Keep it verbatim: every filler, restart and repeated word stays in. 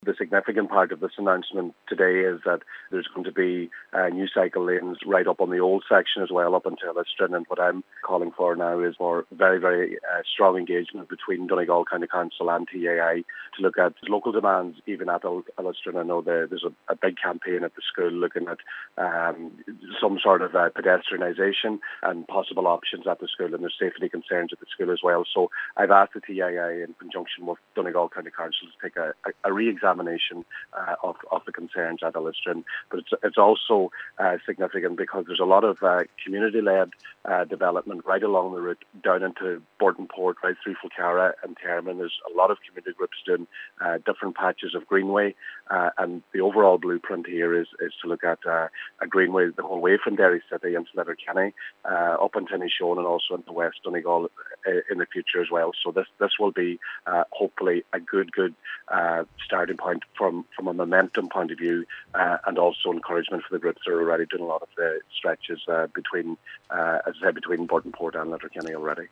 The significant part of this announcement today is that there's going to be uh, new cycle lanes right up on the old section as well, up until Illistrin. And what I'm calling for now is more very, very uh, strong engagement between Donegal County Council and T A I to look at local demands, even at Illistrin. I know the, there's a, a big campaign at the school looking at um, some sort of uh, pedestrianisation and possible options at the school, and there's safety concerns at the school as well. So I've asked the T A I in conjunction with Donegal County Council to take a, a, a re-examination Uh, of, of the concerns at Illistrin. But it's, it's also uh, significant because there's a lot of uh, community-led uh, development right along the route down into Bordenport, right through Fulcara and Termon. There's a lot of community groups doing uh, different patches of greenway, uh, and the overall blueprint here is, is to look at uh, a greenway the whole way from Derry City into Letterkenny, uh, up into Inishowen and also into West Donegal uh, in the future as well. So this, this will be uh, hopefully a good, good uh, starting point from, from a momentum point of view, uh, and also encouragement for the groups that are already doing a lot of the stretches uh, between, uh, as I said, between Bordenport and Letterkenny already.